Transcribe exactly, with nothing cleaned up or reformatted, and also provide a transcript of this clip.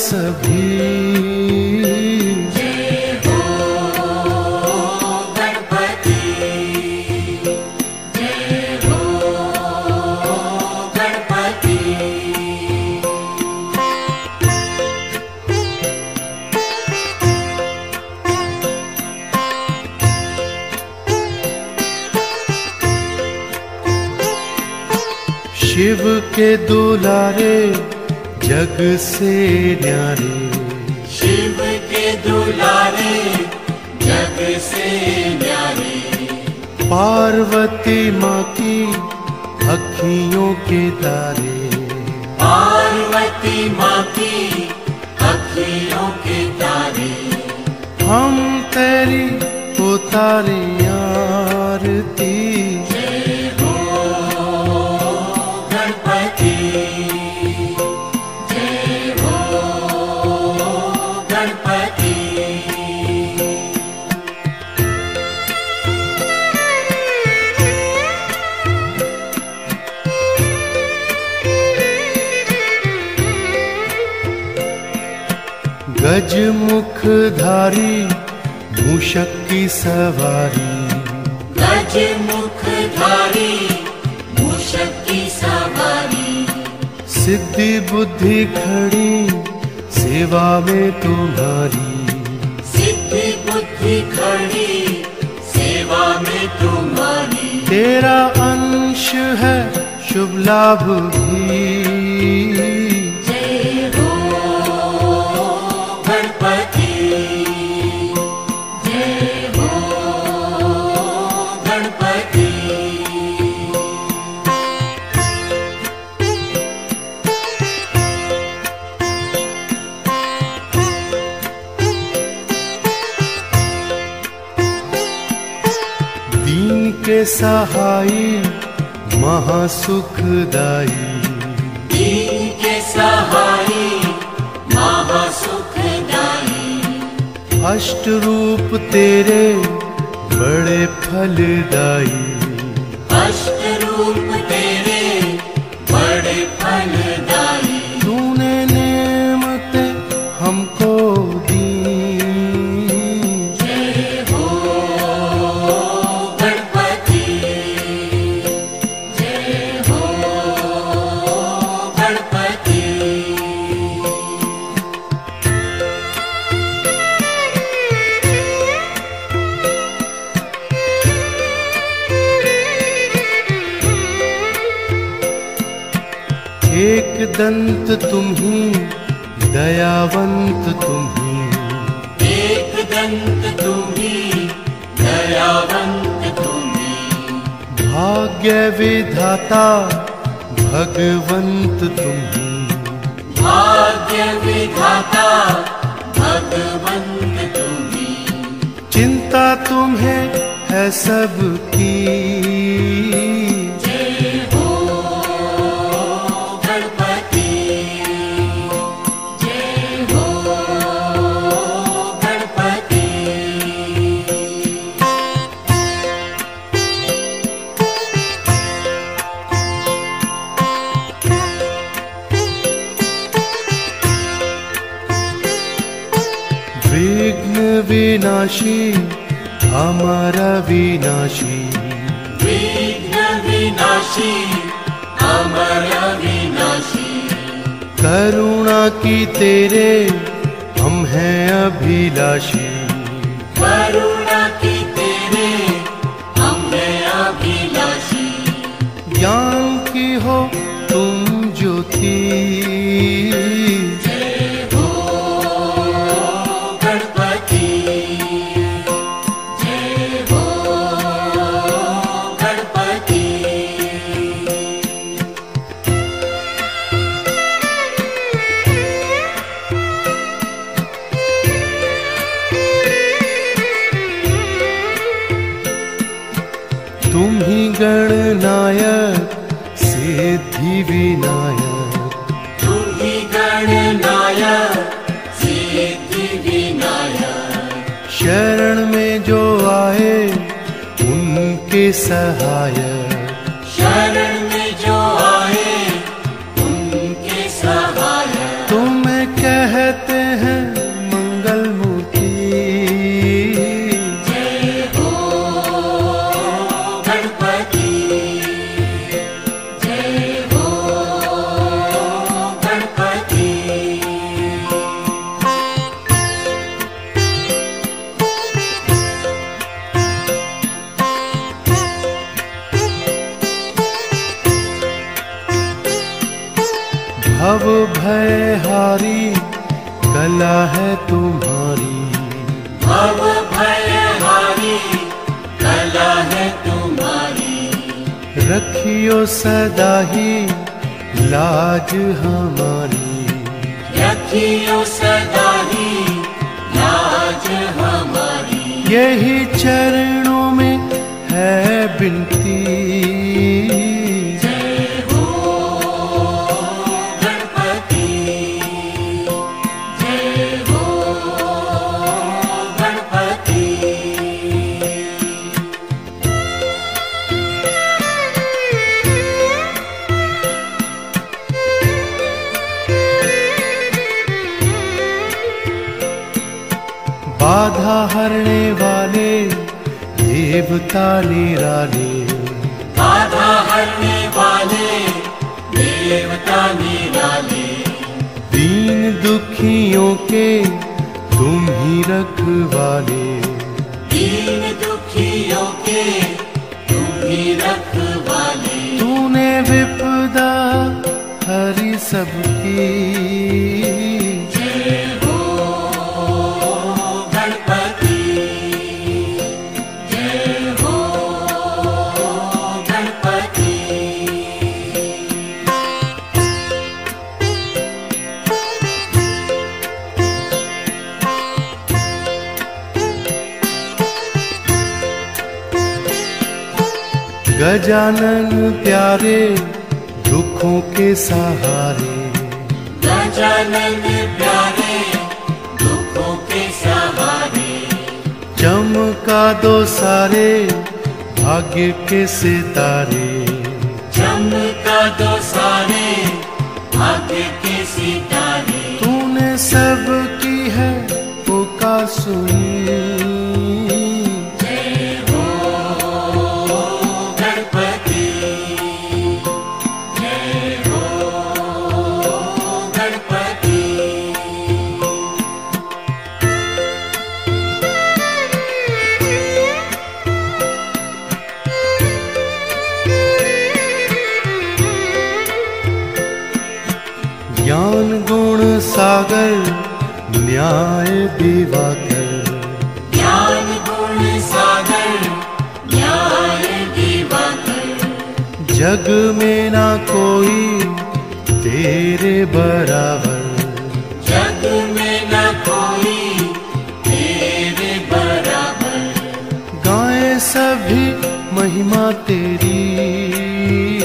सभी। जय हो गणपति, जय हो गणपति। शिव के दुलारे जग से न्यारे, शिव के दुलारे जग से न्यारे। पार्वती माँ की अखियों के तारे, पार्वती माँ की अखियों के तारे। हम तेरी उतारे आरती। जय हो गणपति, जय हो गणपति। गज मुखधारी मूषक की सवारी, गज मुखधारी मूषक की सवारी। सिद्धि बुद्धि खड़ी सेवा में तुम्हारी, सिद्धि बुद्धि खड़ी सेवा में तुम्हारी। तेरा अंश है शुभ लाभ भी। जय हो गणपति, जय हो गणपति। दीन के सहाई महासुखदाई, दीन के सहाई महासुखदाई। अष्ट रूप तेरे बड़े फलदाई, अष्ट रूप तेरे बड़े फलदाई। तूने नेमते हमको दी। जय हो गणपति, जय हो गणपति। एक दंत तुम ही, दयावंत तुम ही, एक दंत तुम्ही, दयावंत तुम्ही। भाग्य विधाता भगवंत तुम ही, भाग्य विधाता भगवंत तुम्ही। चिंता तुम्हें है सबकी। जय हो गणपति, जय हो गणपति। विघ्न विनाशी हमारा विनाशी, विघ्न विनाशी अमर विनाशी। करुणा की तेरे हम हैं अभिलाषी। करुणा की तेरे हम हैं अभिलाषी। ज्ञान की हो तुम ज्योति। जय हो गणपति, जय हो गणपति। तुम ही गणनायक सिद्धि विनायक, तुम ही गणनायक सिद्धि विनायक। शरण में जो आए उनके सहायक। शरण में जो आए उनके सहायक। तुम्हें कहते भव भय हारी कला है तुम्हारी, भव भय हारी कला है तुम्हारी। रखियो सदा ही लाज हमारी, रखियो सदा ही लाज हमारी। यही चरणों में है बिनती, जय हो गणपति, जय हो गणपति। बाधा हरने वाले देवता निराले, बाधा हरने वाले देवता निराले। दीन दुखियों के तुम ही रखवाले, दीन दुखियों के तुम ही रखवाले। तूने विपदा हरी सबकी, जय हो गणपति, जय हो गणपति। गजानन प्यारे दुखों के सहारे, गजानन प्यारे दुखों के सहारे। चमका दो सारे भाग्य के सितारे, चमका दो सारे भाग्य के सितारे। तूने सबकी है पुकार सुनी, जय हो गणपति, जय हो गणपति। ज्ञान गुण सागर न्याय दिवाकर, ज्ञान गुण सागर न्याय दिवाकर। जग में ना कोई तेरे बराबर, जग में न कोई तेरे बराबर। गाए सभी महिमा तेरी,